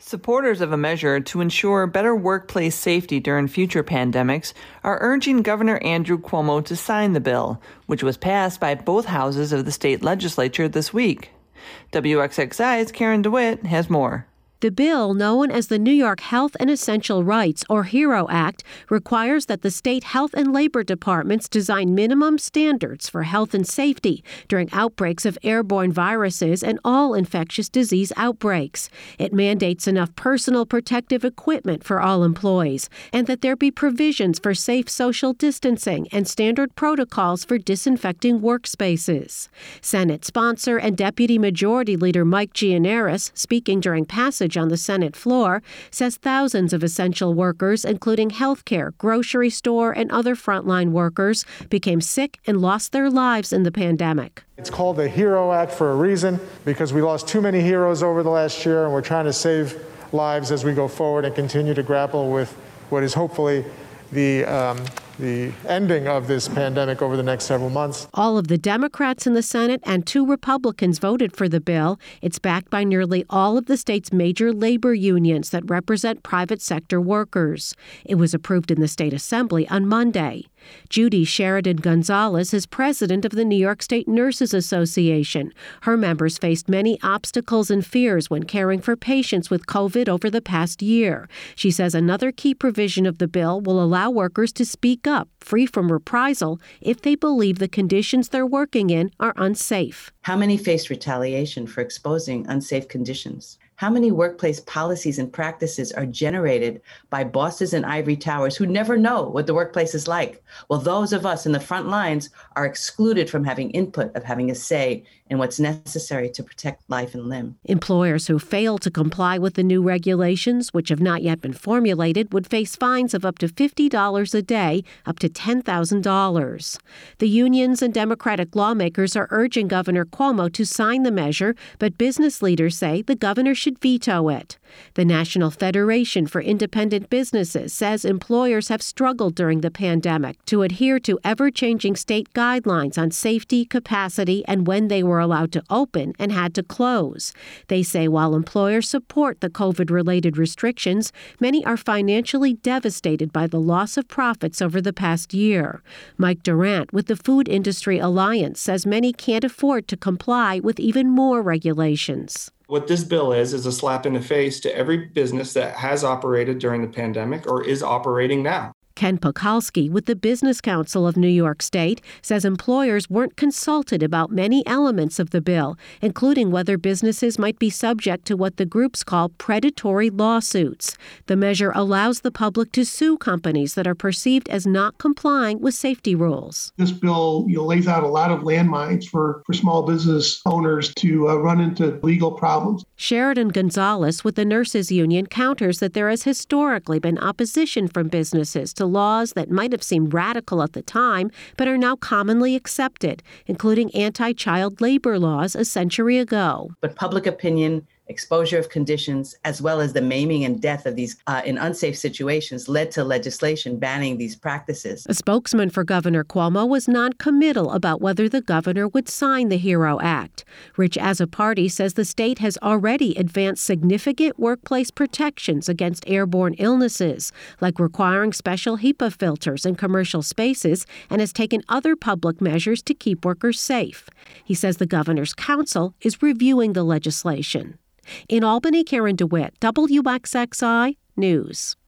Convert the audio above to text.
Supporters of a measure to ensure better workplace safety during future pandemics are urging Governor Andrew Cuomo to sign the bill, which was passed by both houses of the state legislature this week. WXXI's Karen DeWitt has more. The bill, known as the New York Health and Essential Rights, or HERO Act, requires that the state health and labor departments design minimum standards for health and safety during outbreaks of airborne viruses and all infectious disease outbreaks. It mandates enough personal protective equipment for all employees, and that there be provisions for safe social distancing and standard protocols for disinfecting workspaces. Senate sponsor and Deputy Majority Leader Mike Gianaris, speaking during passage on the Senate floor, says thousands of essential workers, including healthcare, grocery store, and other frontline workers, became sick and lost their lives in the pandemic. It's called the HERO Act for a reason, because we lost too many heroes over the last year, and we're trying to save lives as we go forward and continue to grapple with what is hopefully the ending of this pandemic over the next several months. All of the Democrats in the Senate and 2 Republicans voted for the bill. It's backed by nearly all of the state's major labor unions that represent private sector workers. It was approved in the state assembly on Monday. Judy Sheridan Gonzalez is president of the New York State Nurses Association. Her members faced many obstacles and fears when caring for patients with COVID over the past year. She says another key provision of the bill will allow workers to speak up, free from reprisal, if they believe the conditions they're working in are unsafe. How many face retaliation for exposing unsafe conditions? How many workplace policies and practices are generated by bosses in ivory towers who never know what the workplace is like? Well, those of us in the front lines are excluded from having input, of having a say in what's necessary to protect life and limb. Employers who fail to comply with the new regulations, which have not yet been formulated, would face fines of up to $50 a day, up to $10,000. The unions and Democratic lawmakers are urging Governor Cuomo to sign the measure, but business leaders say the governor should veto it. The National Federation for Independent Businesses says employers have struggled during the pandemic to adhere to ever-changing state guidelines on safety, capacity, and when they were allowed to open and had to close. They say while employers support the COVID-related restrictions, many are financially devastated by the loss of profits over the past year. Mike Durant with the Food Industry Alliance says many can't afford to comply with even more regulations. What this bill is a slap in the face to every business that has operated during the pandemic or is operating now. Ken Pokalski with the Business Council of New York State says employers weren't consulted about many elements of the bill, including whether businesses might be subject to what the groups call predatory lawsuits. The measure allows the public to sue companies that are perceived as not complying with safety rules. This bill lays out a lot of landmines for small business owners to run into legal problems. Sheridan Gonzalez with the Nurses Union counters that there has historically been opposition from businesses to laws that might have seemed radical at the time, but are now commonly accepted, including anti-child labor laws a century ago. But public opinion, exposure of conditions, as well as the maiming and death of these in unsafe situations led to legislation banning these practices. A spokesman for Governor Cuomo was non-committal about whether the governor would sign the HERO Act. Rich Azzopardi says the state has already advanced significant workplace protections against airborne illnesses, like requiring special HEPA filters in commercial spaces, and has taken other public measures to keep workers safe. He says the governor's council is reviewing the legislation. In Albany, Karen DeWitt, WXXI News.